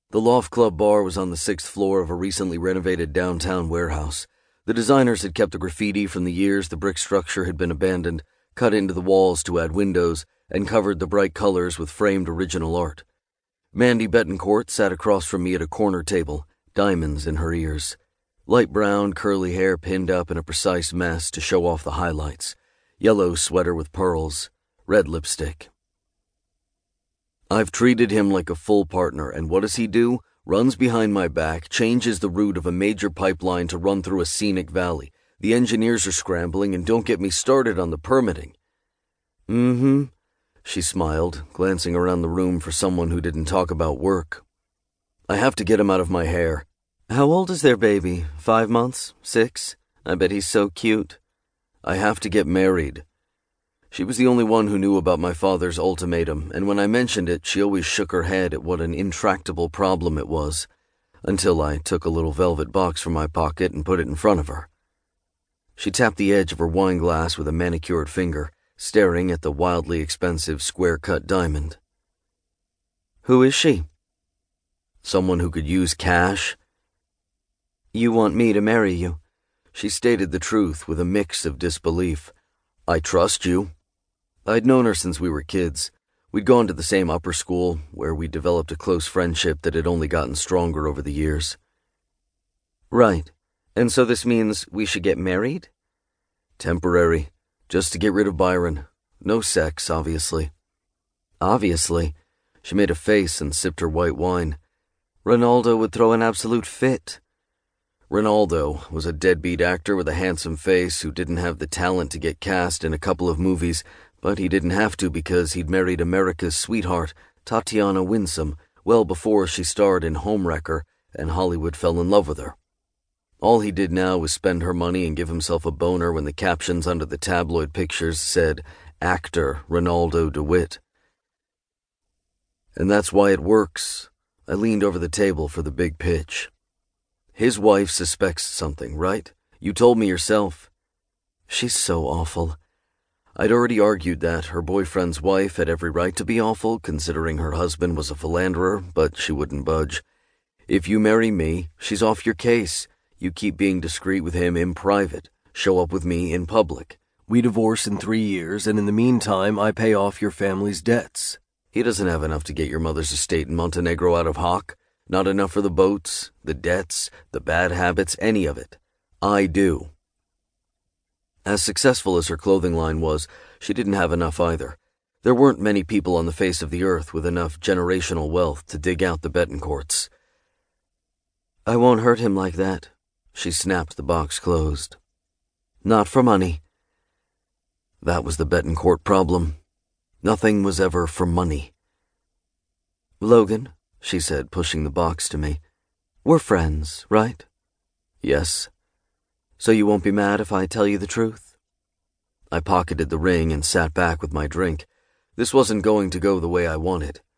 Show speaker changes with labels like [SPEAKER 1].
[SPEAKER 1] The Loft Club bar was on the 6th floor of a recently renovated downtown warehouse. The designers had kept the graffiti from the years the brick structure had been abandoned, cut into the walls to add windows, and covered the bright colors with framed original art. Mandy Betancourt sat across from me at a corner table, diamonds in her ears. Light brown, curly hair pinned up in a precise mess to show off the highlights. Yellow sweater with pearls. Red lipstick. I've treated him like a full partner, and what does he do? Runs behind my back, changes the route of a major pipeline to run through a scenic valley. The engineers are scrambling, and don't get me started on the permitting. Mm-hmm, she smiled, glancing around the room for someone who didn't talk about work. I have to get him out of my hair. How old is their baby? 5 months? 6? I bet he's so cute. I have to get married. She was the only one who knew about my father's ultimatum, and when I mentioned it, she always shook her head at what an intractable problem it was, until I took a little velvet box from my pocket and put it in front of her. She tapped the edge of her wine glass with a manicured finger, staring at the wildly expensive square-cut diamond. Who is she? Someone who could use cash? You want me to marry you? She stated the truth with a mix of disbelief. I trust you. I'd known her since we were kids. We'd gone to the same upper school, where we developed a close friendship that had only gotten stronger over the years. Right. And so this means we should get married? Temporary. Just to get rid of Byron. No sex, obviously. Obviously. She made a face and sipped her white wine. Ronaldo would throw an absolute fit. Ronaldo was a deadbeat actor with a handsome face who didn't have the talent to get cast in a couple of movies, but he didn't have to because he'd married America's sweetheart, Tatiana Winsome, well before she starred in Homewrecker, and Hollywood fell in love with her. All he did now was spend her money and give himself a boner when the captions under the tabloid pictures said, Actor Ronaldo DeWitt. And that's why it works. I leaned over the table for the big pitch. His wife suspects something, right? You told me yourself. She's so awful. I'd already argued that her boyfriend's wife had every right to be awful, considering her husband was a philanderer, but she wouldn't budge. If you marry me, she's off your case. You keep being discreet with him in private. Show up with me in public. We divorce in 3 years, and in the meantime, I pay off your family's debts. He doesn't have enough to get your mother's estate in Montenegro out of hock. Not enough for the boats, the debts, the bad habits, any of it. I do. As successful as her clothing line was, she didn't have enough either. There weren't many people on the face of the earth with enough generational wealth to dig out the Betancourts. I won't hurt him like that. She snapped the box closed. Not for money. That was the Betancourt problem. Nothing was ever for money. Logan, she said, pushing the box to me. We're friends, right? Yes. So you won't be mad if I tell you the truth? I pocketed the ring and sat back with my drink. This wasn't going to go the way I wanted.